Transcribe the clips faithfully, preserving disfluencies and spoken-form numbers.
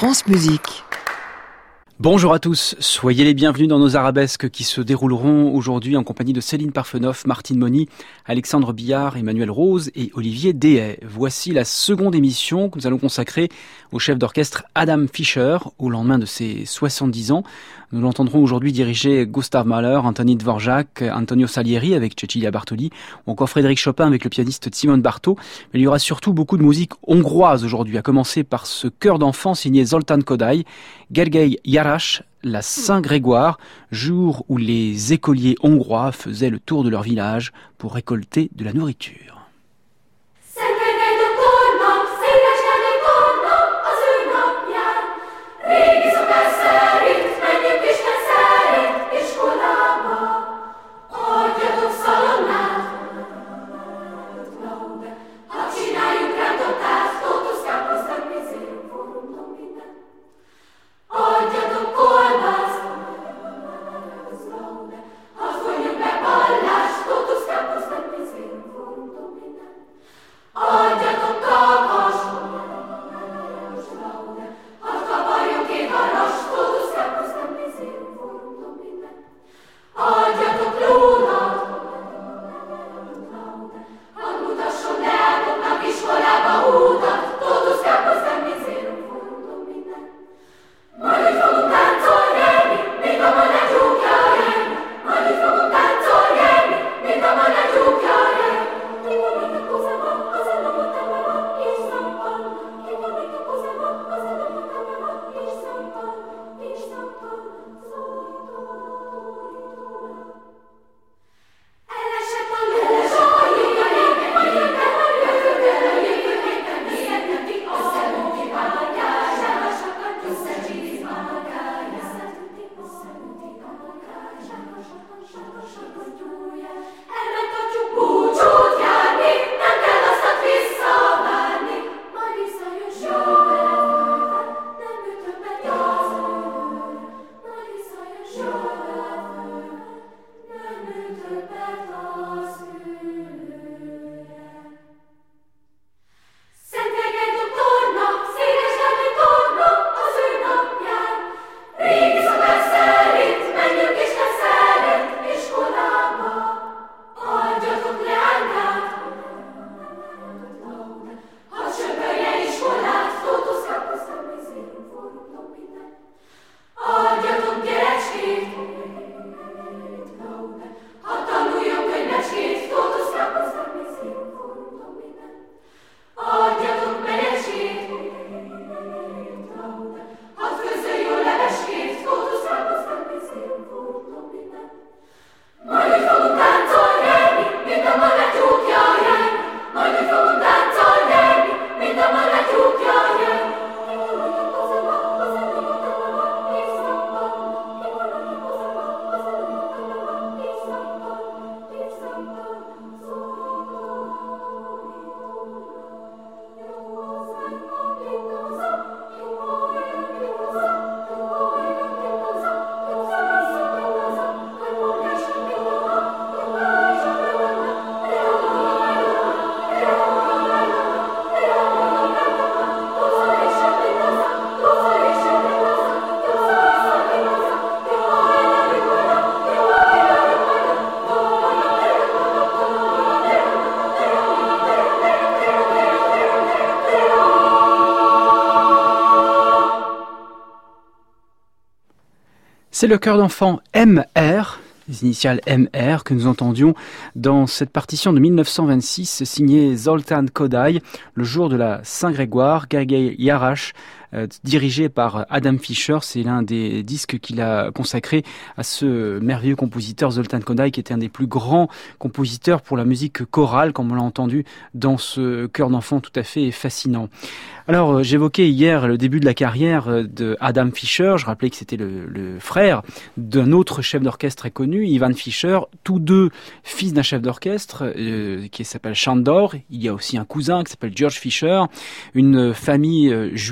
France Musique. Bonjour à tous, soyez les bienvenus dans nos arabesques qui se dérouleront aujourd'hui en compagnie de Céline Parfenoff, Martine Moni, Alexandre Billard, Emmanuel Rose et Olivier Dehaye. Voici la seconde émission que nous allons consacrer au chef d'orchestre Adam Fischer au lendemain de ses soixante-dix ans. Nous l'entendrons aujourd'hui diriger Gustav Mahler, Anthony Dvorak, Antonio Salieri avec Cecilia Bartoli ou encore Frédéric Chopin avec le pianiste Simon Bartók. Mais il y aura surtout beaucoup de musique hongroise aujourd'hui, à commencer par ce chœur d'enfants signé Zoltán Kodály, Gergely János, la Saint-Grégoire, jour où les écoliers hongrois faisaient le tour de leur village pour récolter de la nourriture. C'est le chœur d'enfants M R, les initiales M R, que nous entendions dans cette partition de mille neuf cent vingt-six signée Zoltán Kodály, le jour de la Saint-Grégoire, Gergely János, euh, dirigé par Adam Fischer. C'est l'un des disques qu'il a consacré à ce merveilleux compositeur Zoltán Kodály, qui était un des plus grands compositeurs pour la musique chorale, comme on l'a entendu dans ce chœur d'enfants tout à fait fascinant. Alors, euh, j'évoquais hier le début de la carrière de Adam Fischer. Je rappelais que c'était le, le frère d'un autre chef d'orchestre très connu, Ivan Fischer, tous deux fils d'un chef d'orchestre euh, qui s'appelle Sándor. Il y a aussi un cousin qui s'appelle George Fischer, une famille euh, juive hongroise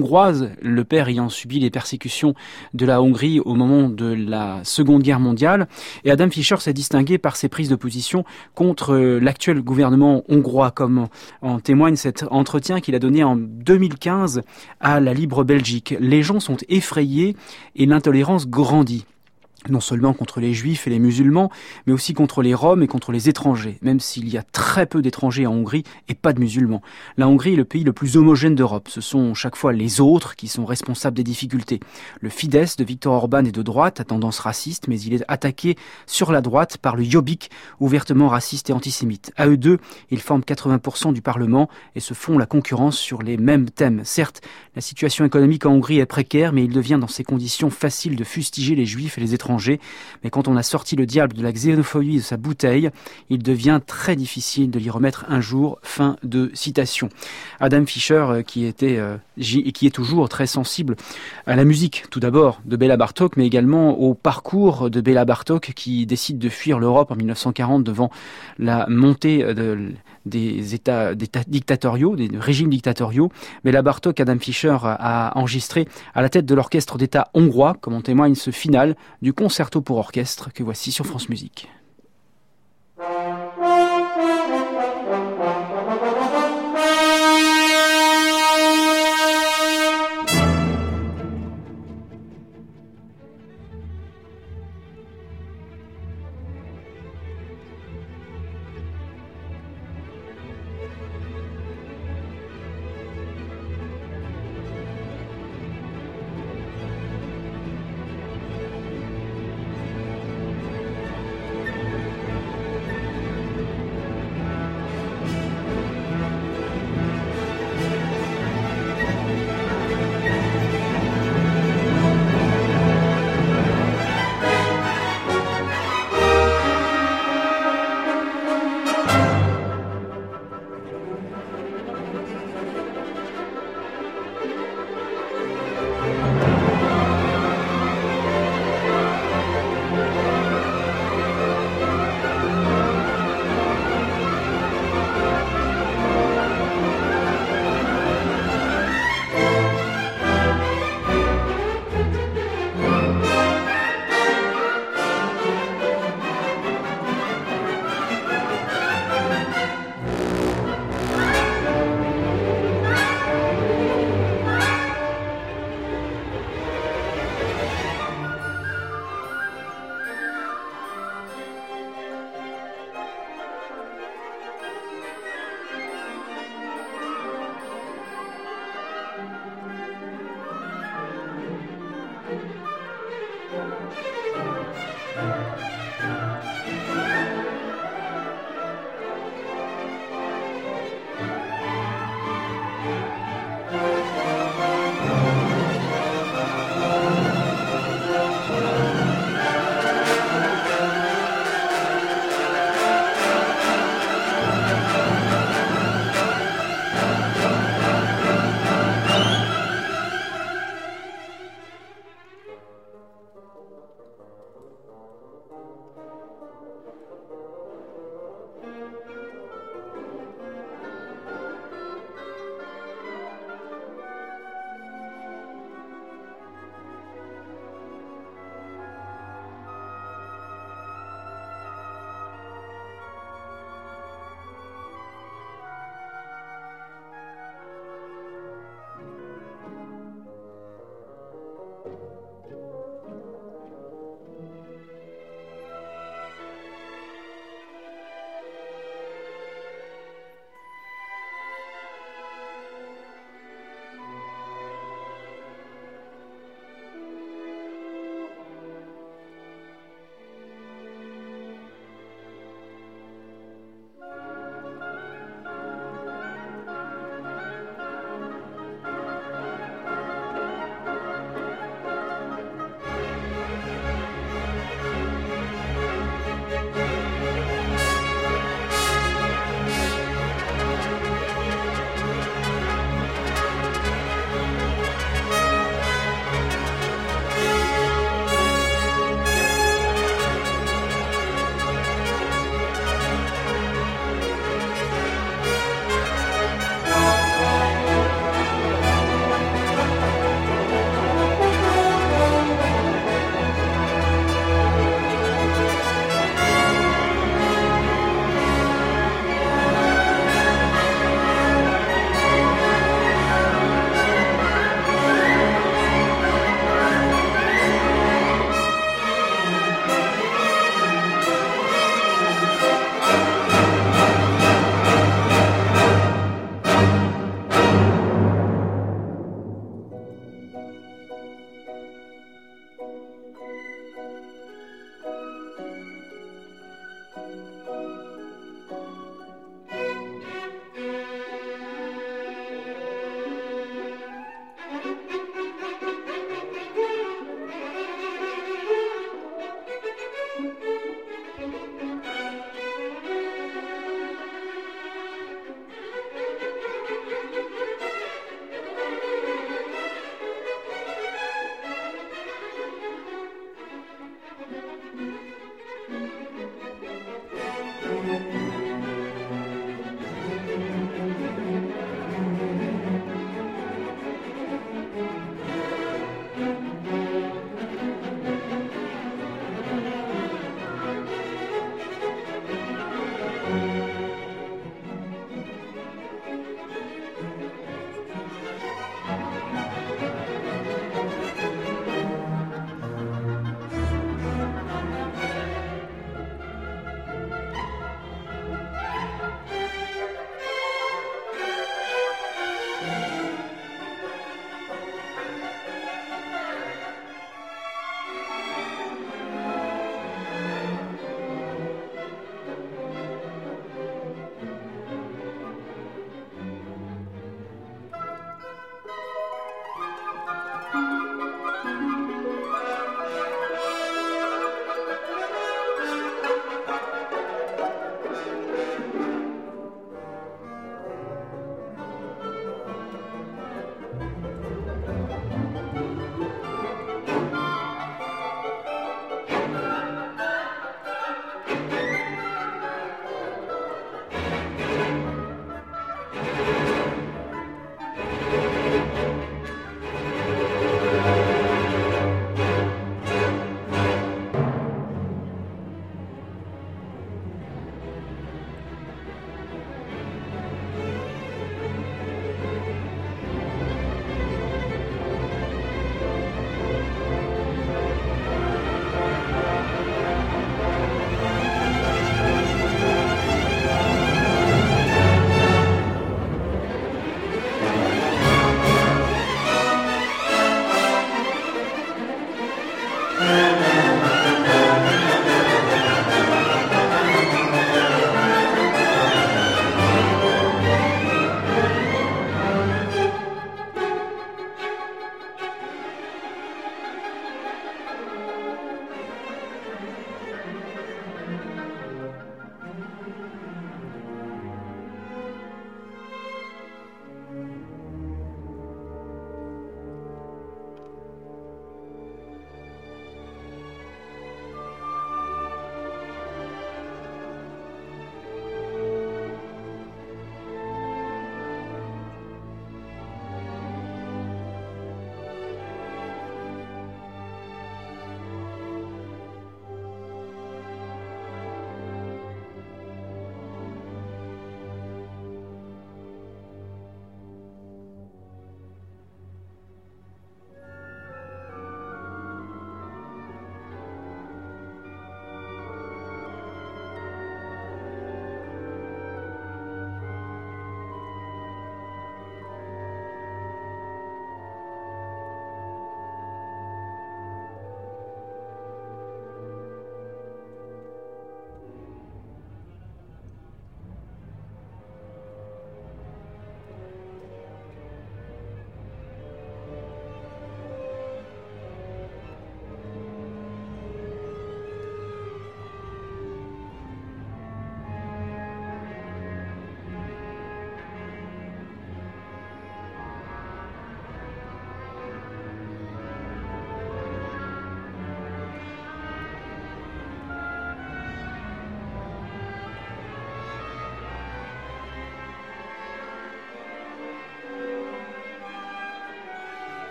hongroise, le père ayant subi les persécutions de la Hongrie au moment de la Seconde Guerre mondiale. Et Adam Fischer s'est distingué par ses prises de position contre l'actuel gouvernement hongrois, comme en témoigne cet entretien qu'il a donné en deux mille quinze à la Libre Belgique. Les gens sont effrayés et l'intolérance grandit. Non seulement contre les juifs et les musulmans, mais aussi contre les Roms et contre les étrangers, même s'il y a très peu d'étrangers en Hongrie et pas de musulmans. La Hongrie est le pays le plus homogène d'Europe. Ce sont chaque fois les autres qui sont responsables des difficultés. Le Fidesz de Viktor Orban est de droite, à tendance raciste, mais il est attaqué sur la droite par le Jobbik, ouvertement raciste et antisémite. À eux deux, ils forment quatre-vingts pour cent du Parlement et se font la concurrence sur les mêmes thèmes. Certes, la situation économique en Hongrie est précaire, mais il devient dans ces conditions facile de fustiger les juifs et les étrangers. Mais quand on a sorti le diable de la xénophobie de sa bouteille, il devient très difficile de l'y remettre un jour. Fin de citation. Adam Fischer, qui était et qui est toujours très sensible à la musique, tout d'abord de Béla Bartók, mais également au parcours de Béla Bartók, qui décide de fuir l'Europe en mille neuf cent quarante devant la montée de, des États, des états dictatoriaux, des régimes dictatoriaux. Béla Bartók, Adam Fischer a enregistré à la tête de l'orchestre d'État hongrois, comme en témoigne ce final du concerto pour orchestre que voici sur France Musique.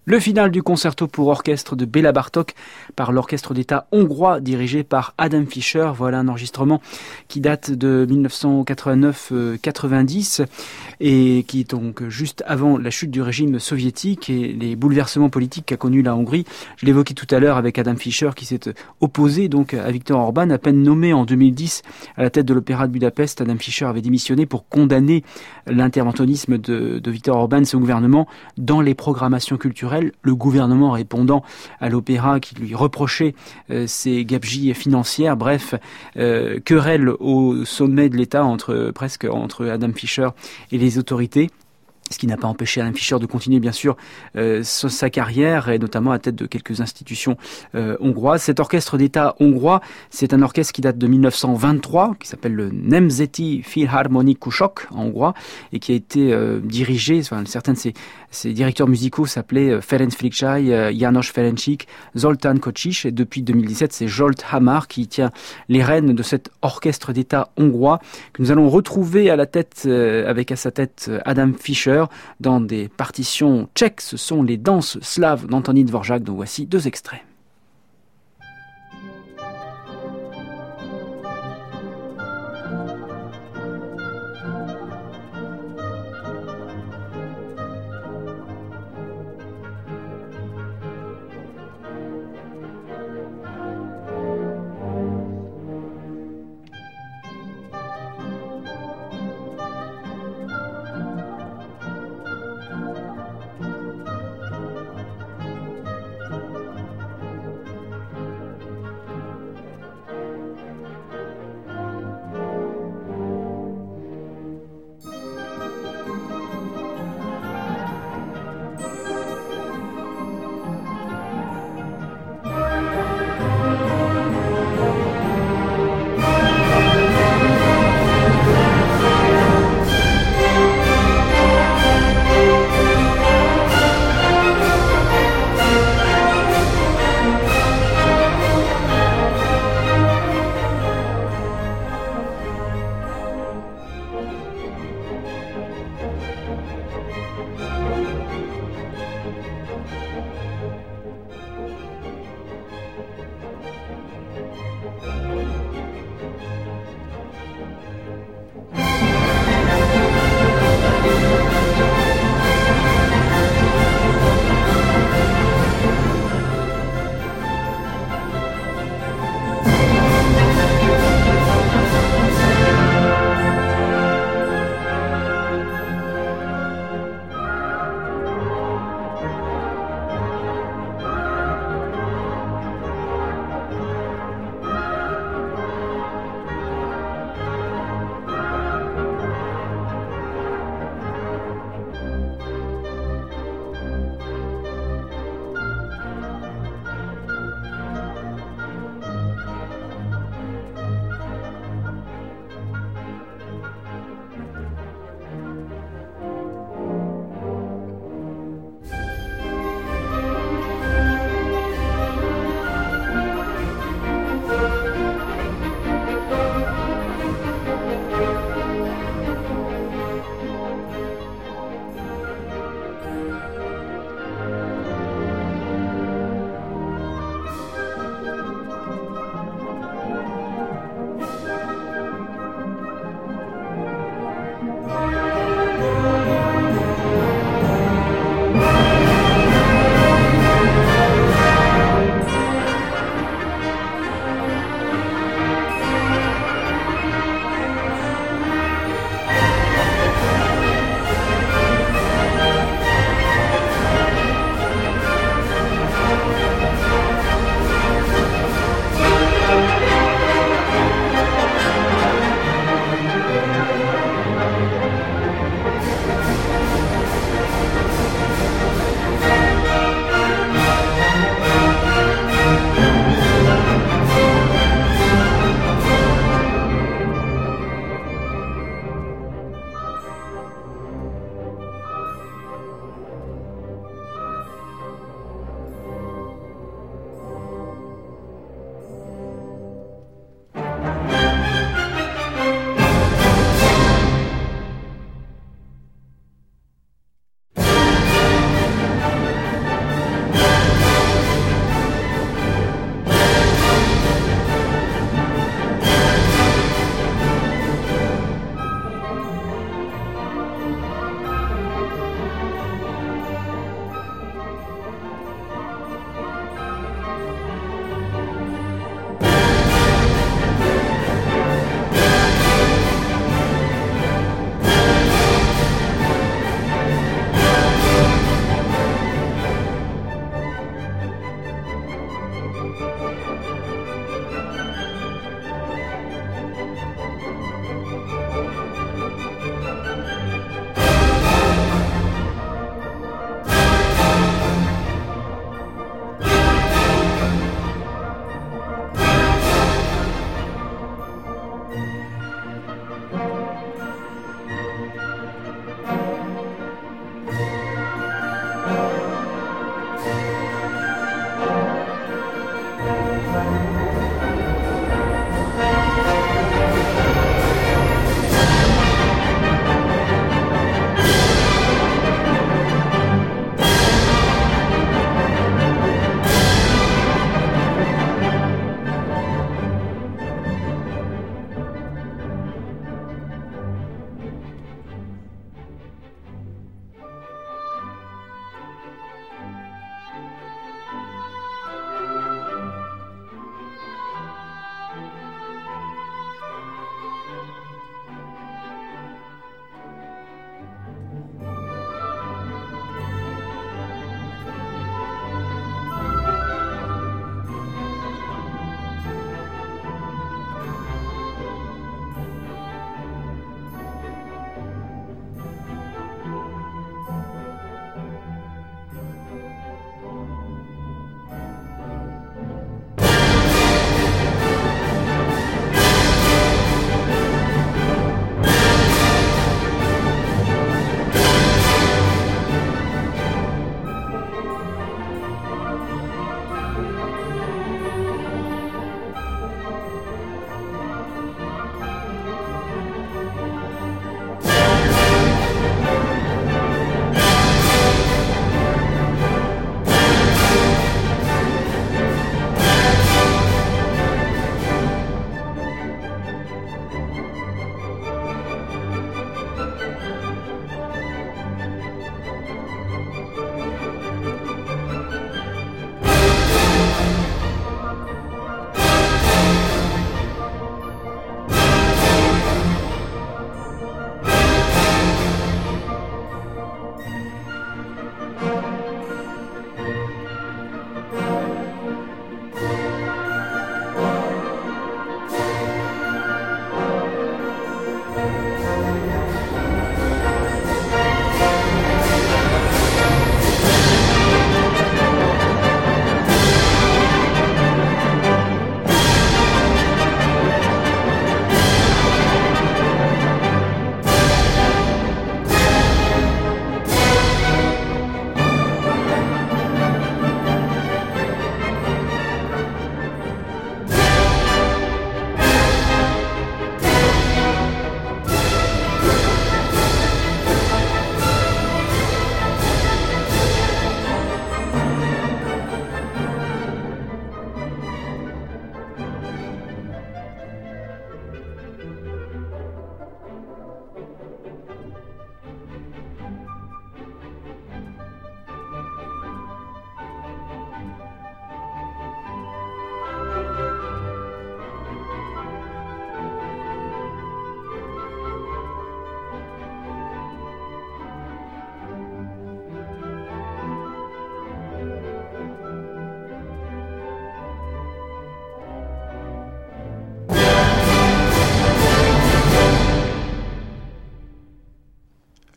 Le final du concerto pour orchestre de Béla Bartók par l'orchestre d'État hongrois dirigé par Adam Fischer. Voilà un enregistrement qui date de dix-neuf cent quatre-vingt-neuf quatre-vingt-dix et qui est donc juste avant la chute du régime soviétique et les bouleversements politiques qu'a connu la Hongrie. Je l'évoquais tout à l'heure avec Adam Fischer qui s'est opposé donc à Viktor Orban. À peine nommé en deux mille dix à la tête de l'Opéra de Budapest, Adam Fischer avait démissionné pour condamner l'interventionnisme de, de Viktor Orban et son gouvernement dans les programmations culturelles. Le gouvernement répondant à l'opéra qui lui reprochait euh, ses gabegies financières. Bref, euh, querelle au sommet de l'État entre presque entre Adam Fischer et les autorités. Ce qui n'a pas empêché Adam Fischer de continuer, bien sûr, euh, sa carrière, et notamment à la tête de quelques institutions euh, hongroises. Cet orchestre d'État hongrois, c'est un orchestre qui date de dix-neuf cent vingt-trois, qui s'appelle le Nemzeti Philharmonikusok en hongrois, et qui a été euh, dirigé, enfin, certains de ses, ses directeurs musicaux s'appelaient Ferenc Fricsay, euh, János Ferencsik, Zoltán Kocsis, et depuis deux mille dix-sept, c'est Zsolt Hamar qui tient les rênes de cet orchestre d'État hongrois, que nous allons retrouver à la tête, euh, avec à sa tête Adam Fischer, dans des partitions tchèques. Ce sont les danses slaves d'Antonín Dvořák, dont voici deux extraits.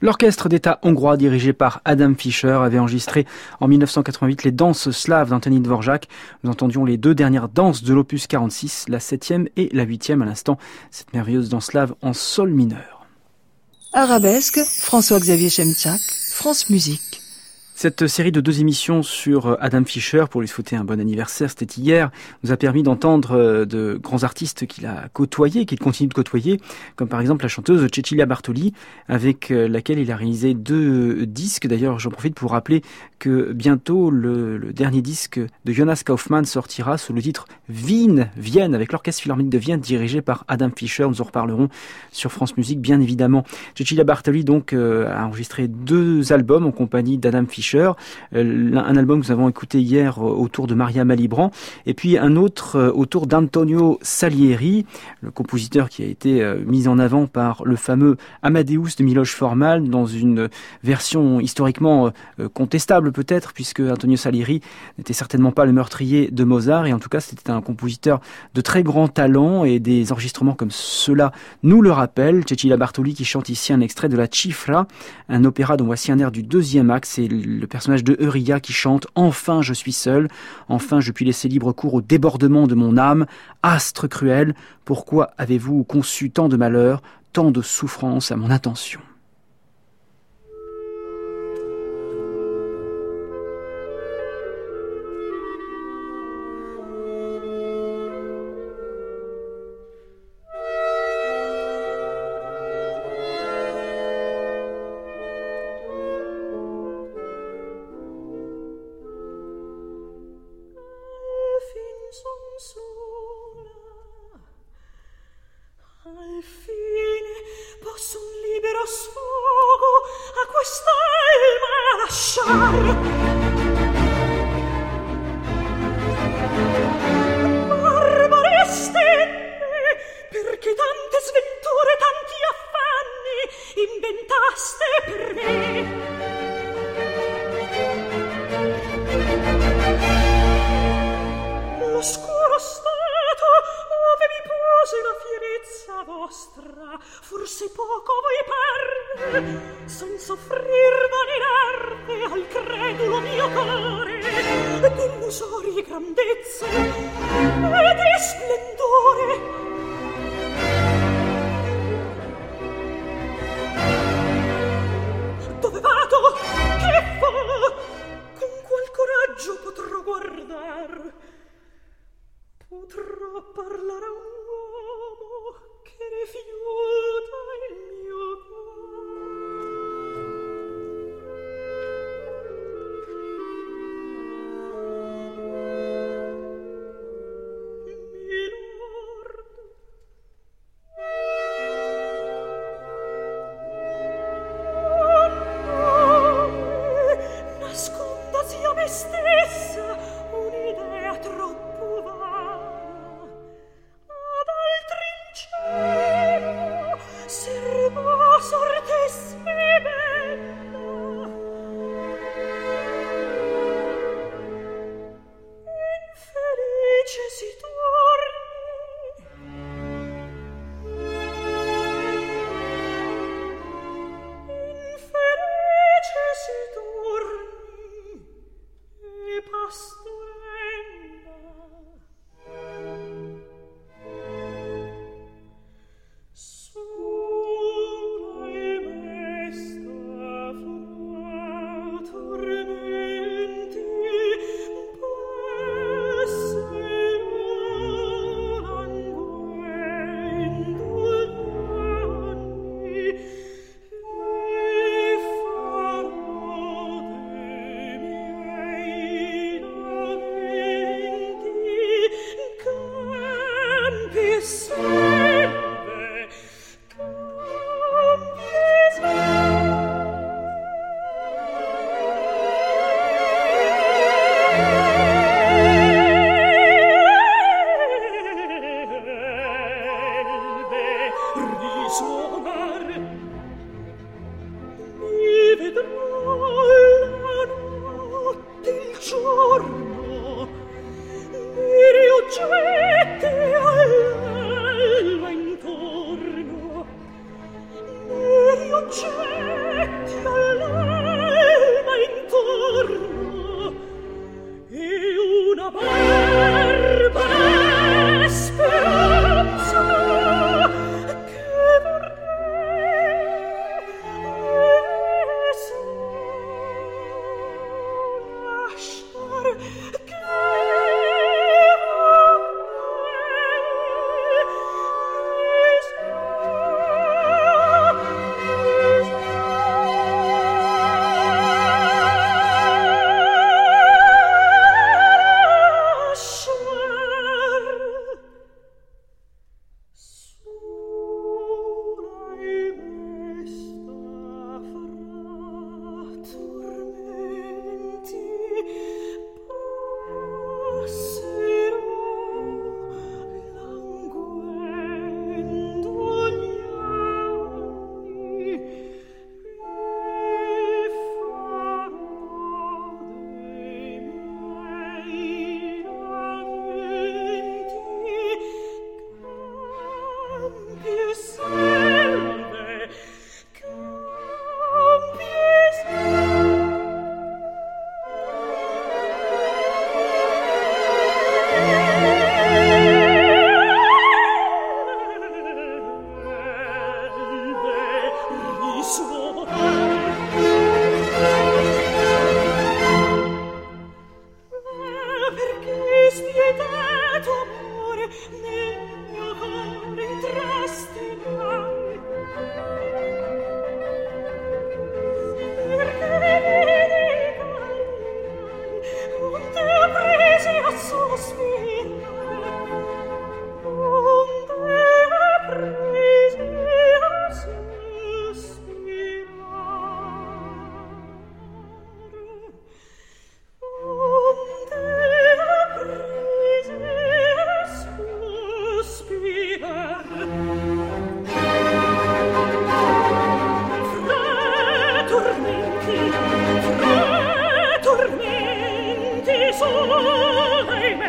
L'orchestre d'État hongrois dirigé par Adam Fischer avait enregistré en mille neuf cent quatre-vingt-huit les danses slaves d'Antonín Dvořák. Nous entendions les deux dernières danses de l'opus quarante-six, la septième et la huitième à l'instant, cette merveilleuse danse slave en sol mineur. Arabesque, François-Xavier Chemchak, France Musique. Cette série de deux émissions sur Adam Fischer, pour lui souhaiter un bon anniversaire, c'était hier, nous a permis d'entendre de grands artistes qu'il a côtoyés, qu'il continue de côtoyer, comme par exemple la chanteuse Cecilia Bartoli, avec laquelle il a réalisé deux disques. D'ailleurs, j'en profite pour rappeler que bientôt le, le dernier disque de Jonas Kaufmann sortira sous le titre Wien, Vienne, avec l'Orchestre Philharmonique de Vienne, dirigé par Adam Fischer. Nous en reparlerons sur France Musique, bien évidemment. Cecilia Bartoli, donc, euh, a enregistré deux albums en compagnie d'Adam Fischer. Un album que nous avons écouté hier autour de Maria Malibran, et puis un autre autour d'Antonio Salieri, le compositeur qui a été mis en avant par le fameux Amadeus de Miloš Forman, dans une version historiquement contestable peut-être, puisque Antonio Salieri n'était certainement pas le meurtrier de Mozart, et en tout cas c'était un compositeur de très grand talent, et des enregistrements comme cela nous le rappellent. Cecilia Bartoli qui chante ici un extrait de la Cifra, un opéra dont voici un air du deuxième acte. C'est le personnage de Euria qui chante « Enfin je suis seul, enfin je puis laisser libre cours au débordement de mon âme. Astre cruel, pourquoi avez-vous conçu tant de malheur, tant de souffrance à mon intention ?» Al fine posso un libero sfogo a quest'alma lasciare. Barbare stemme, perché tante sventure, tanti affanni inventaste per me. L'oscuro stato ove mi pose la fierezza vostra, forse poco voi parve, son soffrir vanirarve al credulo mio core, d'illusorie grandezze e di splendore. Dove vado? Che fa? Con qual coraggio potrò guardar? Potrò parlare a un uomo che rifiuta il mio Milord. Oh no, nascondasi a me stessa un'idea troppo vana. Ad altri in cielo serva sorte sì bella. Infelice si torni, infelice si torni e pastorella. Sola e mesta fra tormenti, passerò languendo d'anni e farò dei miei lamenti campi e selve, campi e selve risuonar. Mi vedrò la notte il giorno, neri oggetti all'alba intorno, neri oggetti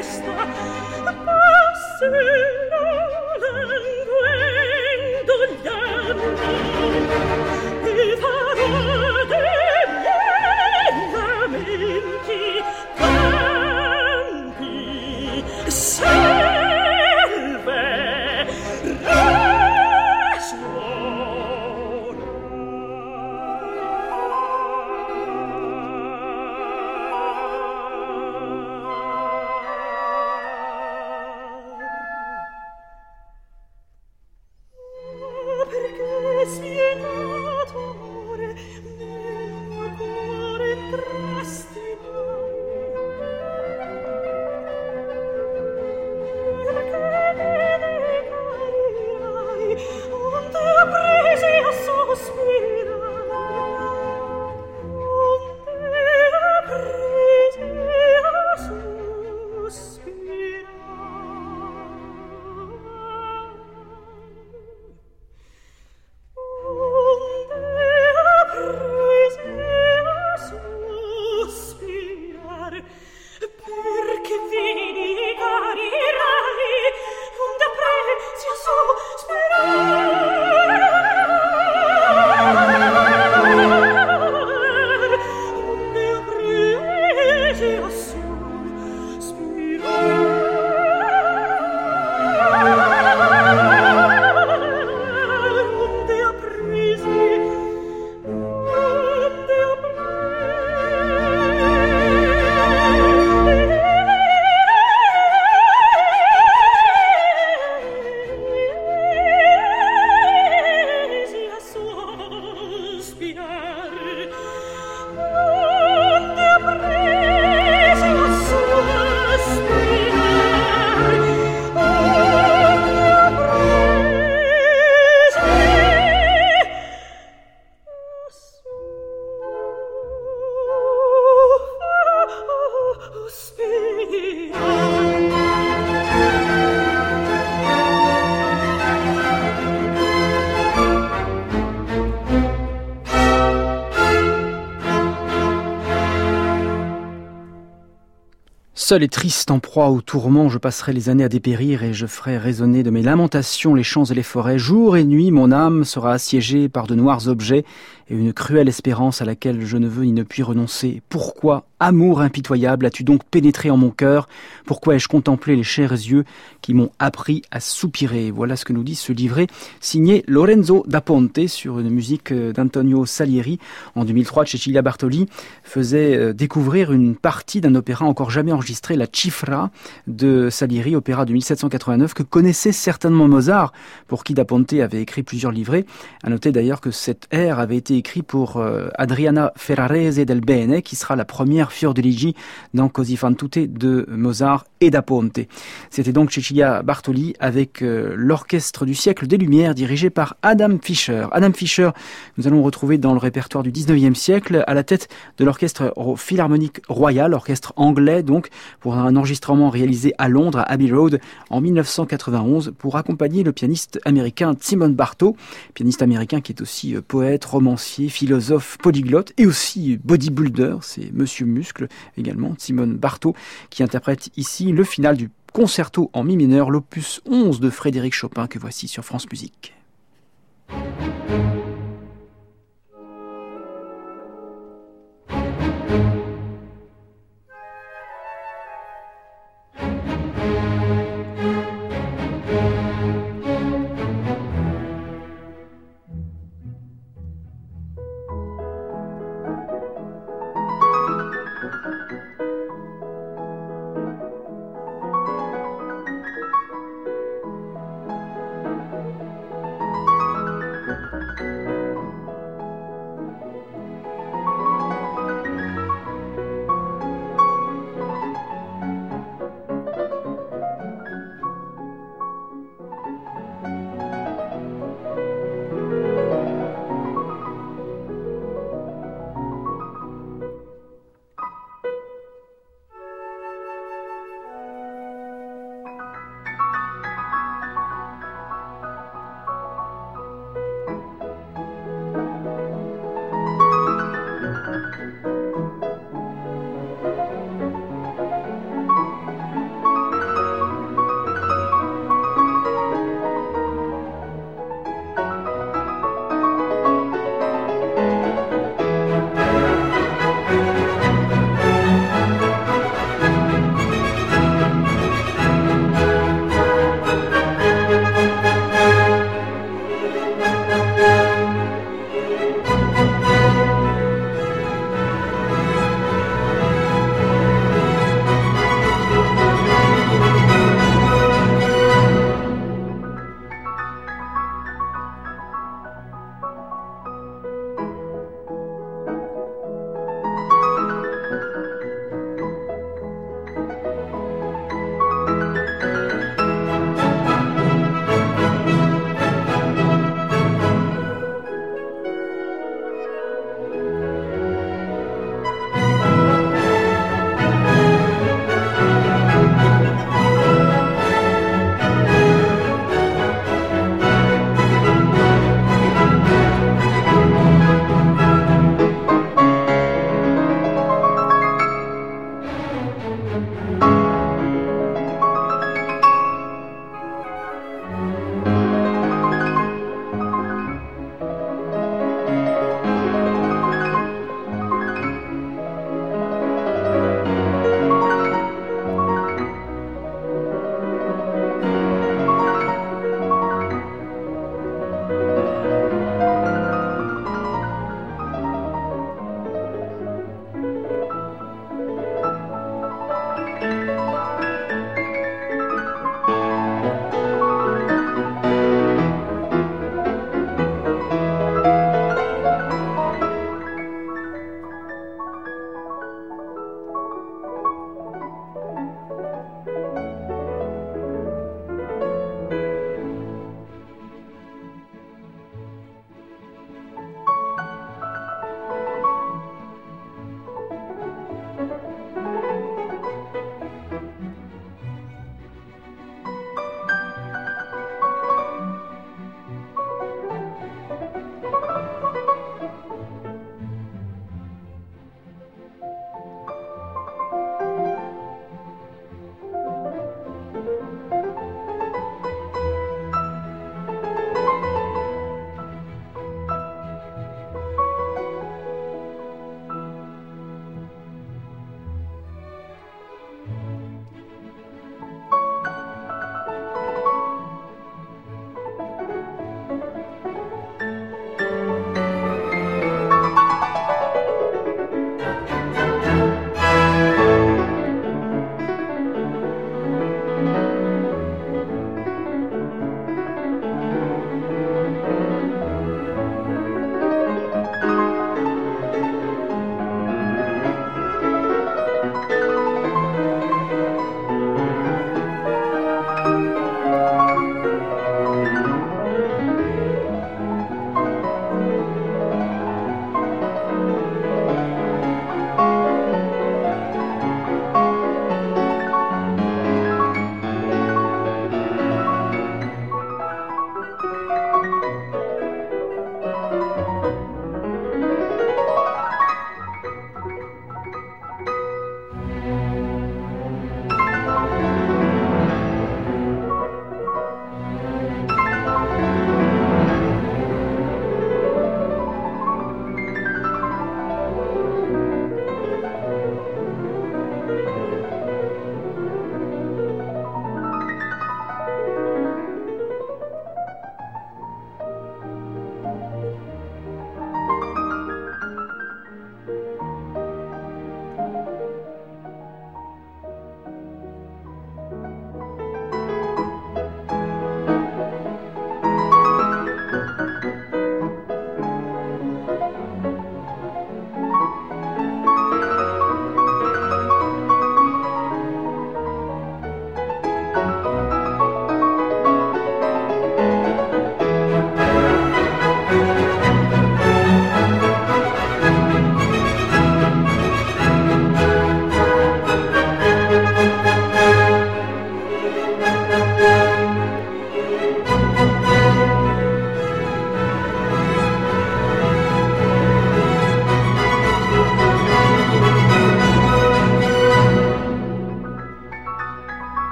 Seul et triste, en proie au tourment, je passerai les années à dépérir et je ferai résonner de mes lamentations les champs et les forêts. Jour et nuit, mon âme sera assiégée par de noirs objets et une cruelle espérance à laquelle je ne veux ni ne puis renoncer. Pourquoi, amour impitoyable, as-tu donc pénétré en mon cœur? Pourquoi ai-je contemplé les chers yeux qui m'ont appris à soupirer? Voilà ce que nous dit ce livret signé Lorenzo da Ponte sur une musique d'Antonio Salieri. En deux mille trois, Cecilia Bartoli faisait découvrir une partie d'un opéra encore jamais enregistré, la Cifra de Salieri, opéra de mille sept cent quatre-vingt-neuf que connaissait certainement Mozart, pour qui da Ponte avait écrit plusieurs livrets. À noter d'ailleurs que cet air avait été écrit pour euh, Adriana Ferrarese del Bene, qui sera la première Fiordiligi dans Così fan tutte de Mozart et da Ponte. C'était donc Cecilia Bartoli avec euh, l'Orchestre du siècle des Lumières dirigé par Adam Fischer. Adam Fischer, nous allons retrouver dans le répertoire du dix-neuvième siècle à la tête de l'Orchestre Philharmonique Royal, orchestre anglais donc, pour un enregistrement réalisé à Londres, à Abbey Road, en mille neuf cent quatre-vingt-onze, pour accompagner le pianiste américain Simon Bartow, pianiste américain qui est aussi poète, romancier, philosophe, polyglotte et aussi bodybuilder, c'est Monsieur Muscle également, Simon Bartow, qui interprète ici le final du concerto en mi mineur, l'opus onze de Frédéric Chopin, que voici sur France Musique.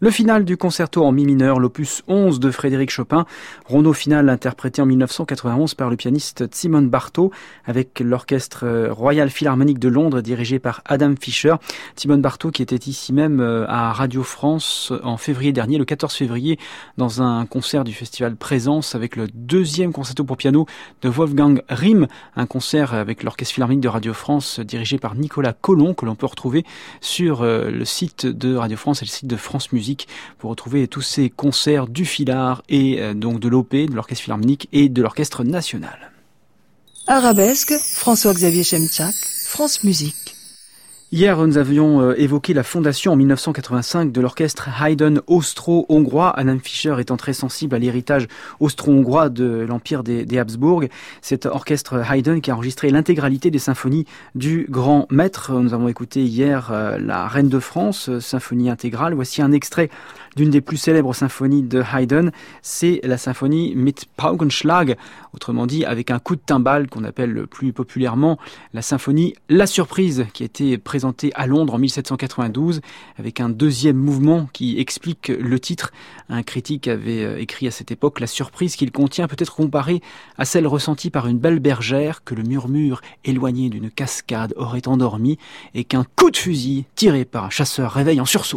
Le final du concerto en mi mineur, l'opus onze de Frédéric Chopin, rondo final interprété en mille neuf cent quatre-vingt-onze par le pianiste Simon Bartow avec l'orchestre Royal Philharmonic de Londres dirigé par Adam Fischer. Simon Bartow qui était ici même à Radio France en février dernier, le quatorze février, dans un concert du festival Présence avec le deuxième concerto pour piano de Wolfgang Rihm, un concert avec l'orchestre Philharmonique de Radio France dirigé par Nicolas Colomb que l'on peut retrouver sur le site de Radio France et le site de France Musique pour retrouver tous ces concerts du Philhar et euh, donc de l'O P, de l'Orchestre Philharmonique et de l'Orchestre National. Arabesque, François-Xavier Chemchak, France Musique. Hier, nous avions évoqué la fondation en mille neuf cent quatre-vingt-cinq de l'orchestre Haydn austro-hongrois. Adam Fischer étant très sensible à l'héritage austro-hongrois de l'Empire des, des Habsbourg. Cet orchestre Haydn qui a enregistré l'intégralité des symphonies du grand maître. Nous avons écouté hier la Reine de France, symphonie intégrale. Voici un extrait d'une des plus célèbres symphonies de Haydn. C'est la symphonie Mit Paukenschlag, autrement dit avec un coup de timbale qu'on appelle plus populairement la symphonie La Surprise, qui a été présentée à Londres en mille sept cent quatre-vingt-douze avec un deuxième mouvement qui explique le titre. Un critique avait écrit à cette époque: la surprise qu'il contient peut être comparée à celle ressentie par une belle bergère que le murmure éloigné d'une cascade aurait endormie et qu'un coup de fusil tiré par un chasseur réveille en sursaut.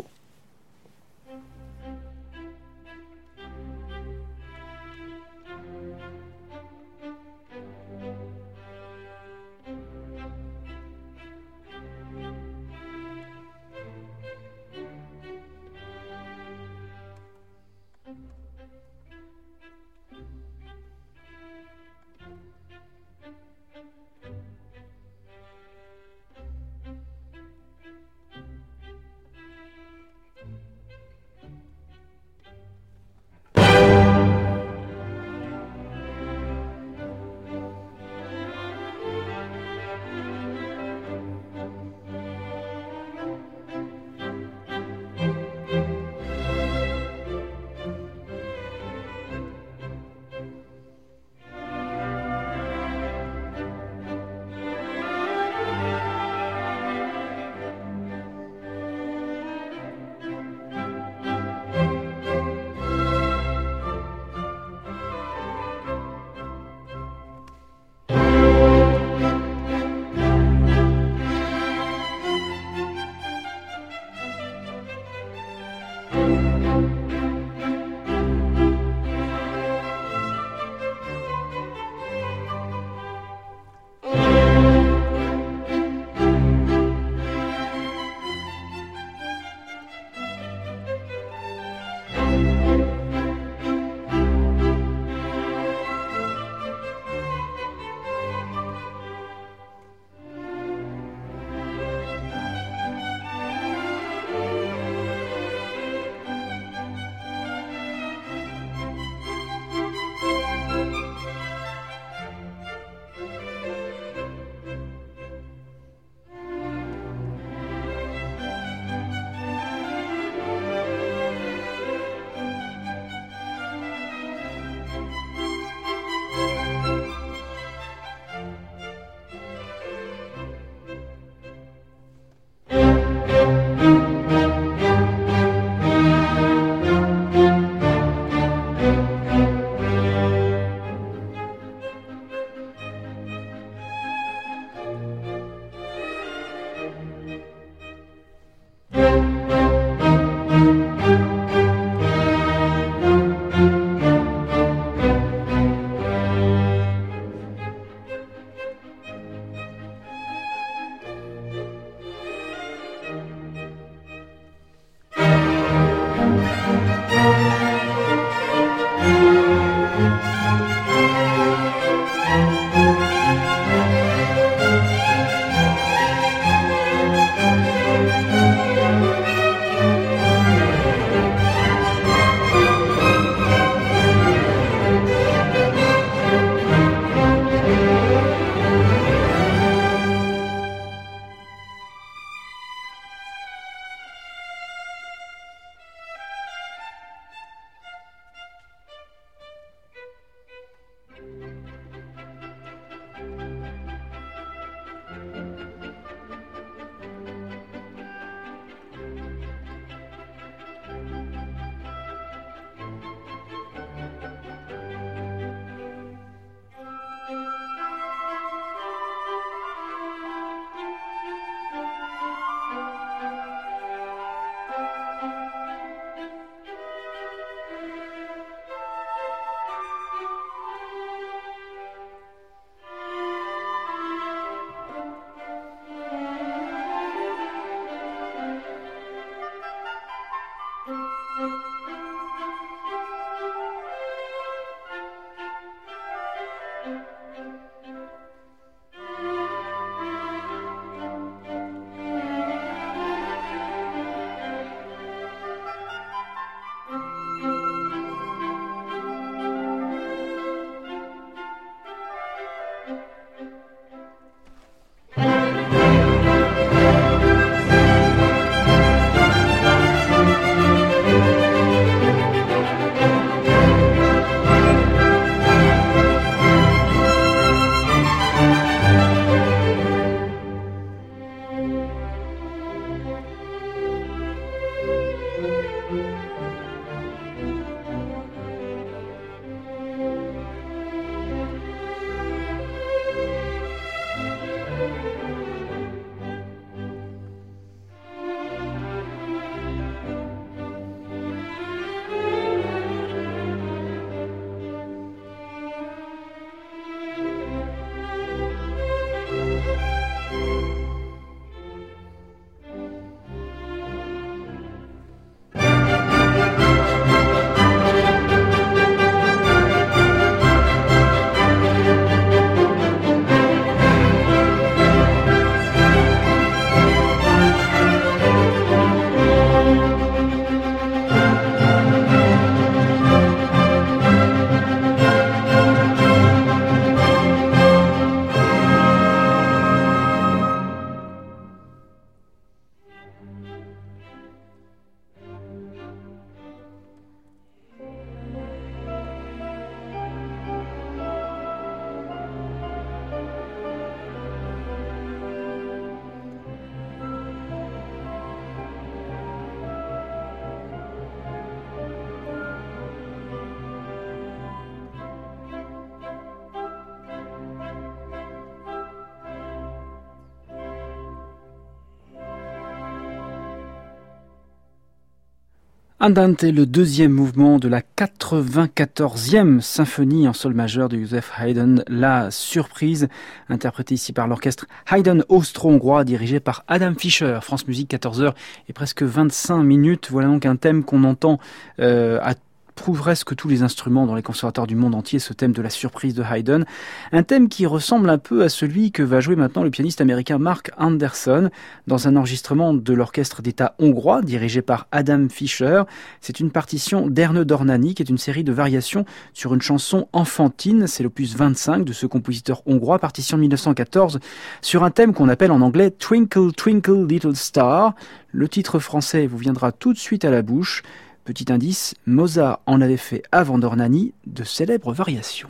Andante, le deuxième mouvement de la quatre-vingt-quatorzième symphonie en sol majeur de Joseph Haydn, La Surprise, interprétée ici par l'orchestre Haydn austro-hongrois dirigé par Adam Fischer. France Musique, quatorze heures et presque vingt-cinq minutes. Voilà donc un thème qu'on entend euh, à presque tous les instruments dans les conservatoires du monde entier, ce thème de la surprise de Haydn. Un thème qui ressemble un peu à celui que va jouer maintenant le pianiste américain Mark Anderson dans un enregistrement de l'orchestre d'État hongrois dirigé par Adam Fischer. C'est une partition d'Erne Dornani qui est une série de variations sur une chanson enfantine. C'est l'opus vingt-cinq de ce compositeur hongrois, partition mille neuf cent quatorze, sur un thème qu'on appelle en anglais Twinkle Twinkle Little Star. Le titre français vous viendra tout de suite à la bouche. Petit indice, Mozart en avait fait avant Dornani de célèbres variations.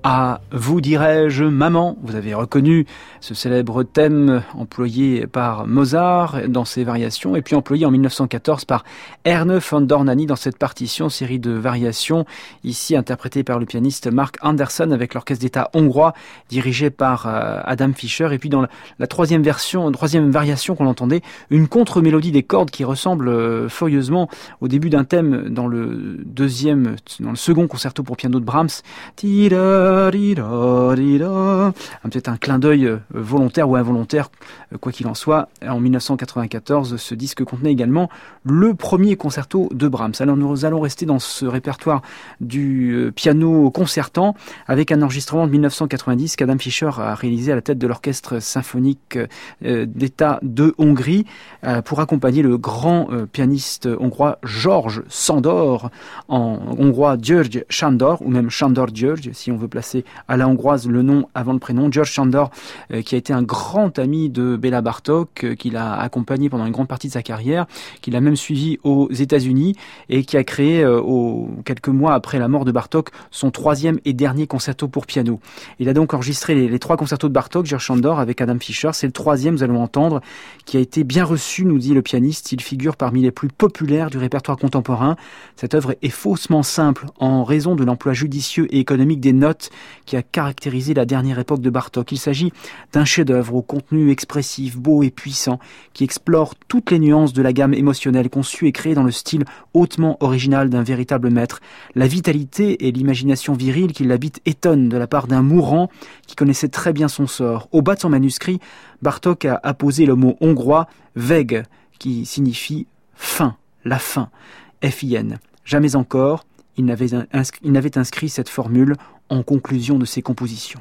À vous dirais-je, maman, vous avez reconnu ce célèbre thème employé par Mozart dans ses variations et puis employé en mille neuf cent quatorze par Erne von Dornani dans cette partition, série de variations, ici interprétée par le pianiste Mark Anderson avec l'orchestre d'État hongrois dirigé par euh, Adam Fischer. Et puis dans la, la troisième version, troisième variation qu'on entendait, une contre-mélodie des cordes qui ressemble euh, furieusement au début d'un thème dans le deuxième, dans le second concerto pour piano de Brahms. Tira, peut-être un clin d'œil volontaire ou involontaire, quoi qu'il en soit. En mille neuf cent quatre-vingt-quatorze, ce disque contenait également le premier concerto de Brahms. Alors nous allons rester dans ce répertoire du piano concertant avec un enregistrement de mille neuf cent quatre-vingt-dix qu'Adam Fischer a réalisé à la tête de l'orchestre symphonique d'État de Hongrie pour accompagner le grand pianiste hongrois George Sándor, en hongrois György Sándor, ou même Sándor György, si on veut placer à la hongroise le nom avant le prénom. George Sándor, euh, qui a été un grand ami de Béla Bartók, euh, qu'il a accompagné pendant une grande partie de sa carrière, qu'il a même suivi aux États-Unis et qui a créé, euh, au, quelques mois après la mort de Bartók, son troisième et dernier concerto pour piano. Il a donc enregistré les, les trois concertos de Bartók, George Sándor, avec Adam Fischer. C'est le troisième, nous allons entendre, qui a été bien reçu, nous dit le pianiste. Il figure parmi les plus populaires du répertoire contemporain. Cette œuvre est faussement simple en raison de l'emploi judicieux et économique des notes qui a caractérisé la dernière époque de Bartók. Il s'agit d'un chef-d'œuvre au contenu expressif, beau et puissant, qui explore toutes les nuances de la gamme émotionnelle, conçue et créée dans le style hautement original d'un véritable maître. La vitalité et l'imagination virile qui l'habite étonnent de la part d'un mourant qui connaissait très bien son sort. Au bas de son manuscrit, Bartók a apposé le mot hongrois « vég » qui signifie « fin », la fin, F I N. Jamais encore, il n'avait inscrit, il n'avait inscrit cette formule en conclusion de ses compositions.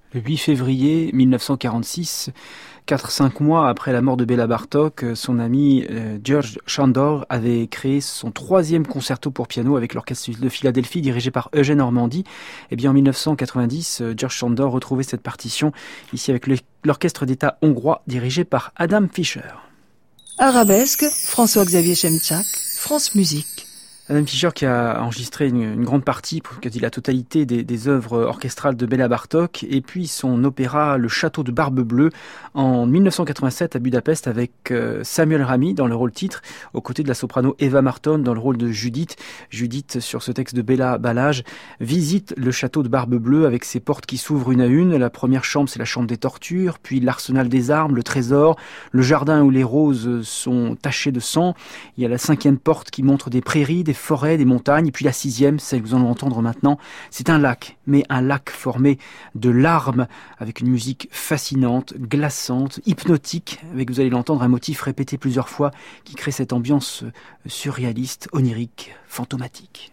Le huit février mille neuf cent quarante-six, quatre cinq mois après la mort de Béla Bartók, son ami euh, George Sándor avait créé son troisième concerto pour piano avec l'orchestre de Philadelphie dirigé par Eugène Ormandy. Et bien en mille neuf cent quatre-vingt-dix, euh, George Sándor retrouvait cette partition ici avec le, l'orchestre d'État hongrois dirigé par Adam Fischer. Arabesque, François-Xavier Chemchak, France Musique. Adam Fischer qui a enregistré une, une grande partie, quasi la totalité des, des œuvres orchestrales de Béla Bartók, et puis son opéra Le Château de Barbe Bleue en mille neuf cent quatre-vingt-sept à Budapest avec euh, Samuel Ramy dans le rôle titre, aux côtés de la soprano Eva Marton dans le rôle de Judith. Judith, sur ce texte de Béla Balázs, visite le château de Barbe Bleue avec ses portes qui s'ouvrent une à une. La première chambre, c'est la chambre des tortures, puis l'arsenal des armes, le trésor, le jardin où les roses sont tachées de sang. Il y a la cinquième porte qui montre des prairies, des forêts, des montagnes, et puis la sixième, celle que vous allez entendre maintenant, c'est un lac, mais un lac formé de larmes, avec une musique fascinante, glaçante, hypnotique, avec, vous allez l'entendre, un motif répété plusieurs fois, qui crée cette ambiance surréaliste, onirique, fantomatique.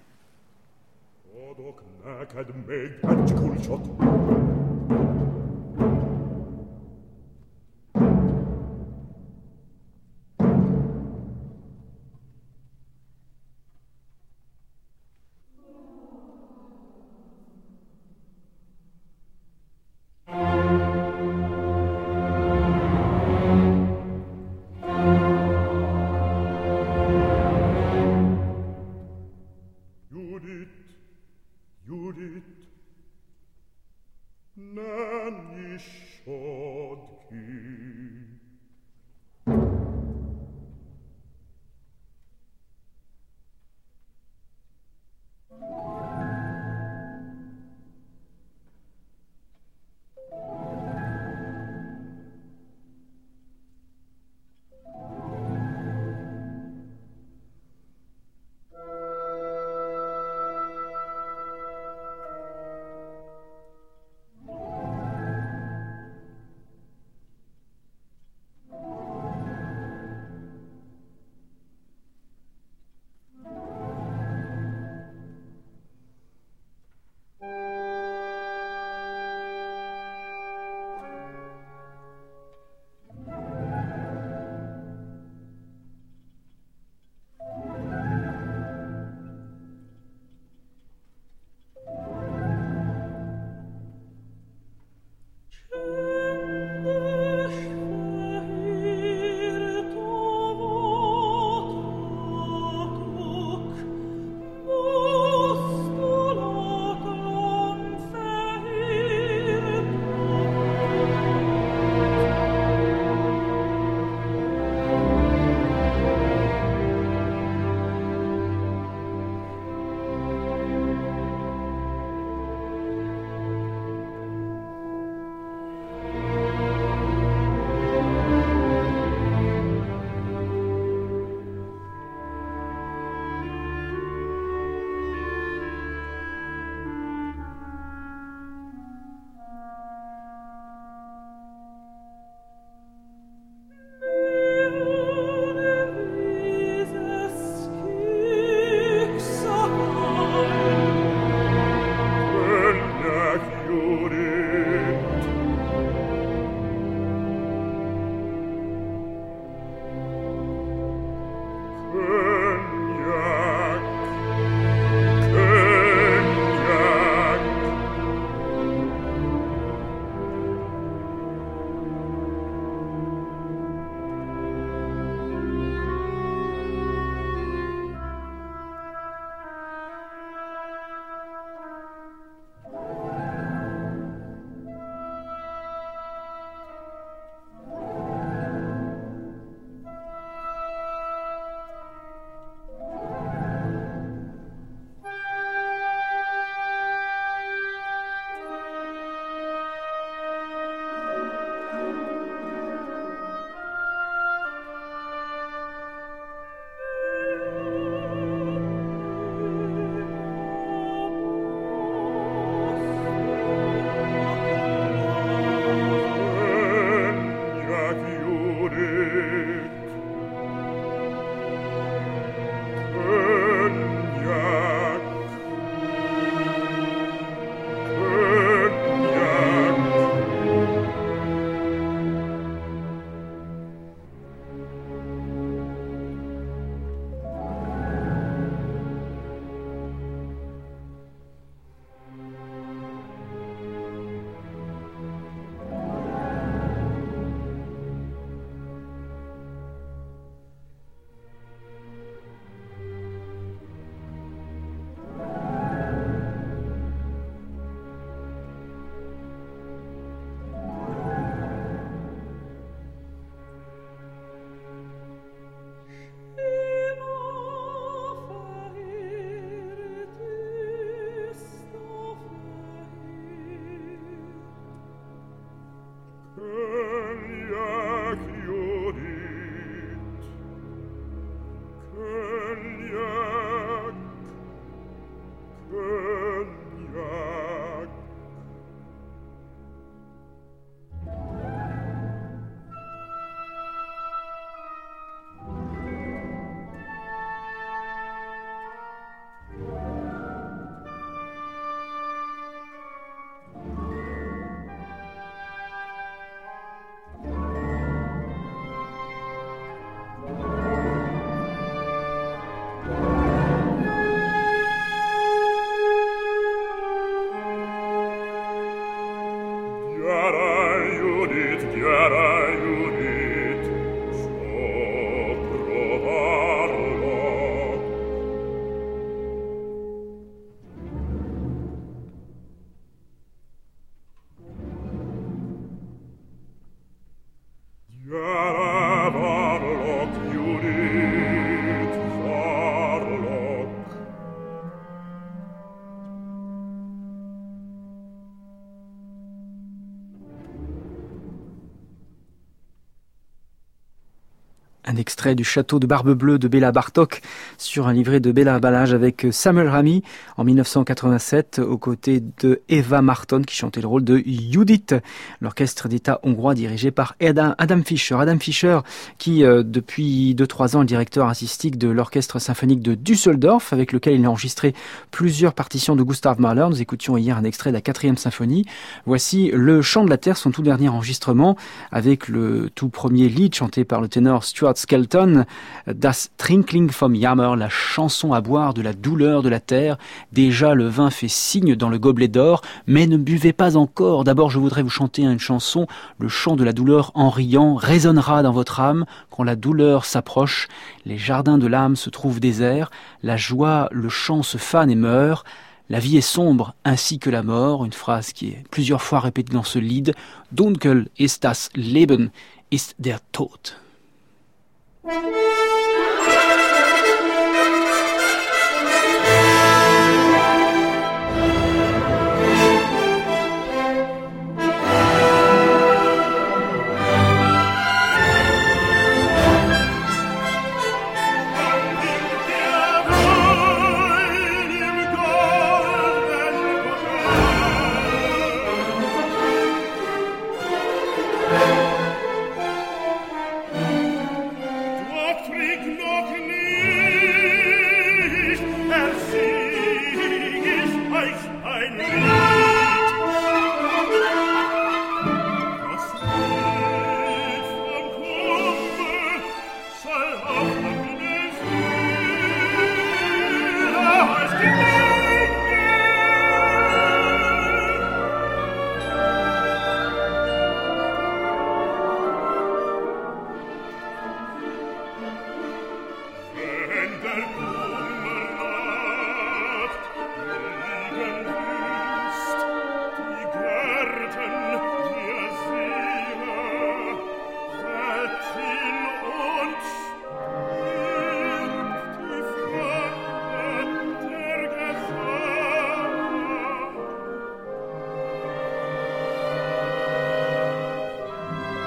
Un extrait du Château de Barbe Bleue de Béla Bartók sur un livret de Béla Balázs avec Samuel Rami en mille neuf cent quatre-vingt-sept aux côtés de Eva Marton qui chantait le rôle de Judith. L'orchestre d'État hongrois dirigé par Adam, Adam Fischer. Adam Fischer qui euh, depuis deux trois ans est directeur artistique de l'orchestre symphonique de Düsseldorf avec lequel il a enregistré plusieurs partitions de Gustav Mahler. Nous écoutions hier un extrait de la quatrième symphonie. Voici Le Chant de la Terre, son tout dernier enregistrement avec le tout premier lead chanté par le ténor Stuart Skelton, Das Trinkling vom Jammer, la chanson à boire de la douleur de la terre. Déjà le vin fait signe dans le gobelet d'or, mais ne buvez pas encore. D'abord je voudrais vous chanter une chanson. Le chant de la douleur en riant résonnera dans votre âme quand la douleur s'approche. Les jardins de l'âme se trouvent déserts, la joie, le chant se fane et meurt. La vie est sombre ainsi que la mort, une phrase qui est plusieurs fois répétée dans ce lied. Dunkel ist das Leben, ist der Tod.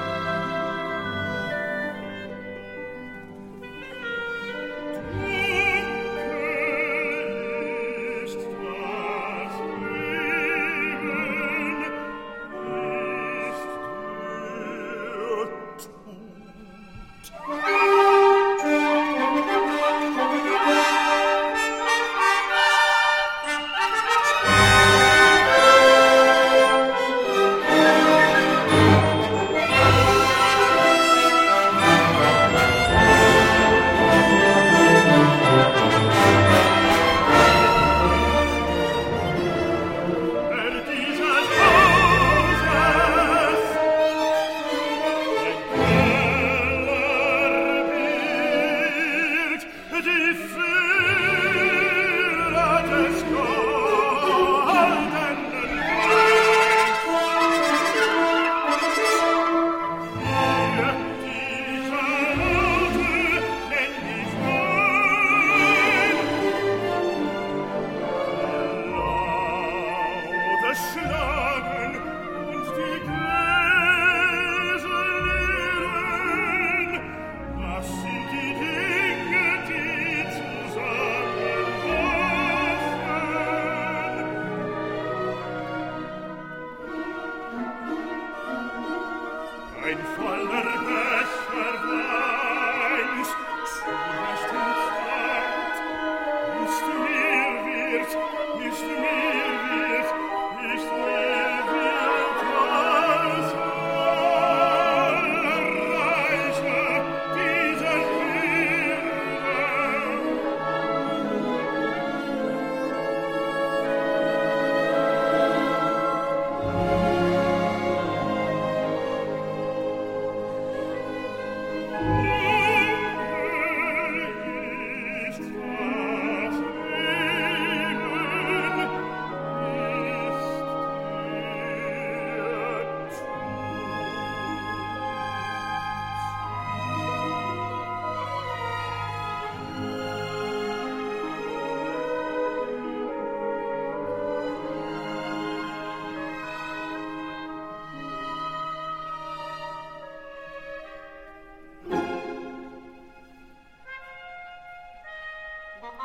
Du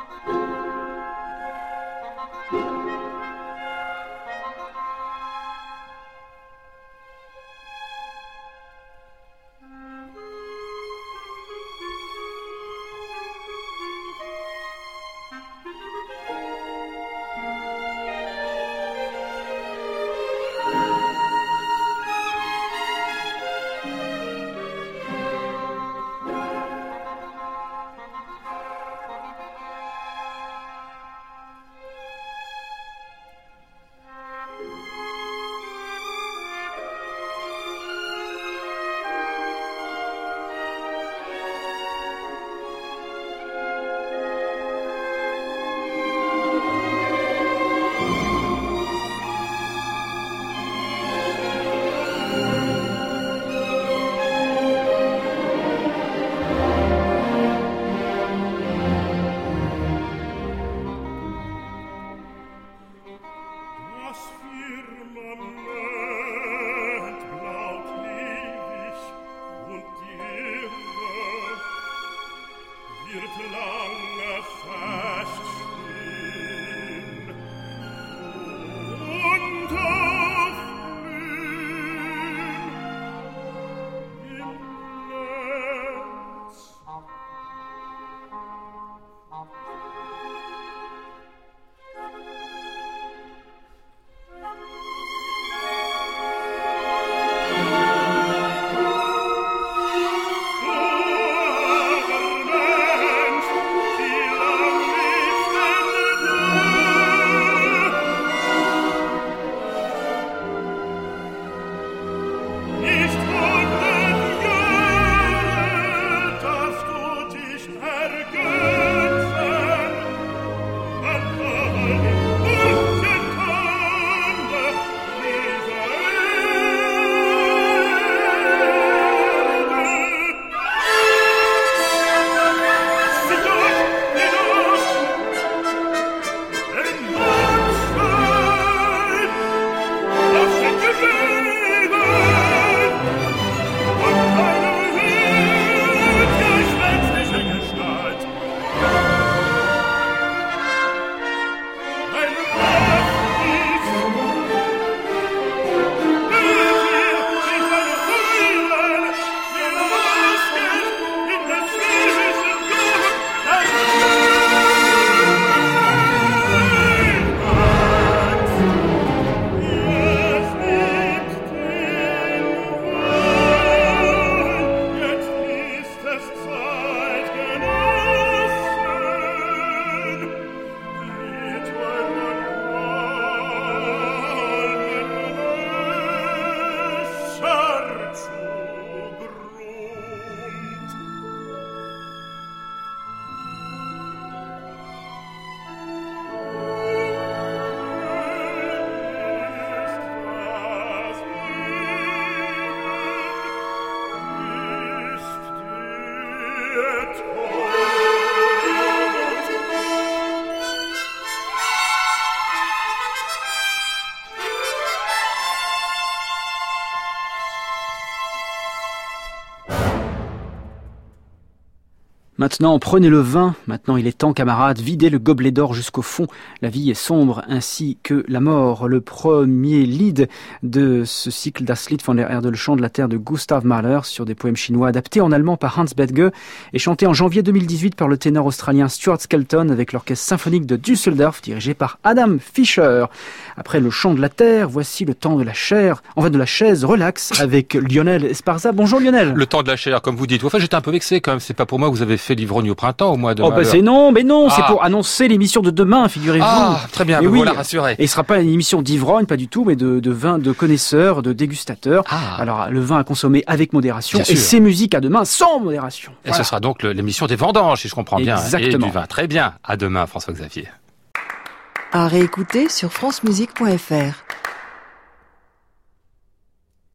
Maintenant, prenez le vin. Maintenant, il est temps, camarades, videz le gobelet d'or jusqu'au fond. La vie est sombre, ainsi que la mort. Le premier lead de ce cycle Das Lied von der Erde, le chant de la terre de Gustav Mahler, sur des poèmes chinois adaptés en allemand par Hans Bethge et chanté en janvier deux mille dix-huit par le ténor australien Stuart Skelton avec l'orchestre symphonique de Düsseldorf dirigé par Adam Fischer. Après le chant de la terre, voici le temps de la chair, en fait de la chaise relax avec Lionel Esparza. Bonjour Lionel. Le temps de la chair, comme vous dites. Enfin, j'étais un peu vexé quand même. C'est pas pour moi que vous avez fait l'ivrogne au printemps au mois de Oh bah c'est non, mais non, ah. c'est pour annoncer l'émission de demain, figurez-vous. Ah, très bien, et me oui, voilà rassuré. Et il sera pas une émission d'ivrogne, pas du tout, mais de, de vin, de connaisseurs, de dégustateurs. Ah. Alors, le vin à consommer avec modération Bien et sûr. ces musiques à demain sans modération. Et Voilà. ce sera donc le- l'émission des vendanges, si je comprends bien. Exactement. Et du vin. Très bien. À demain, François-Xavier. À réécouter sur francemusique point f r.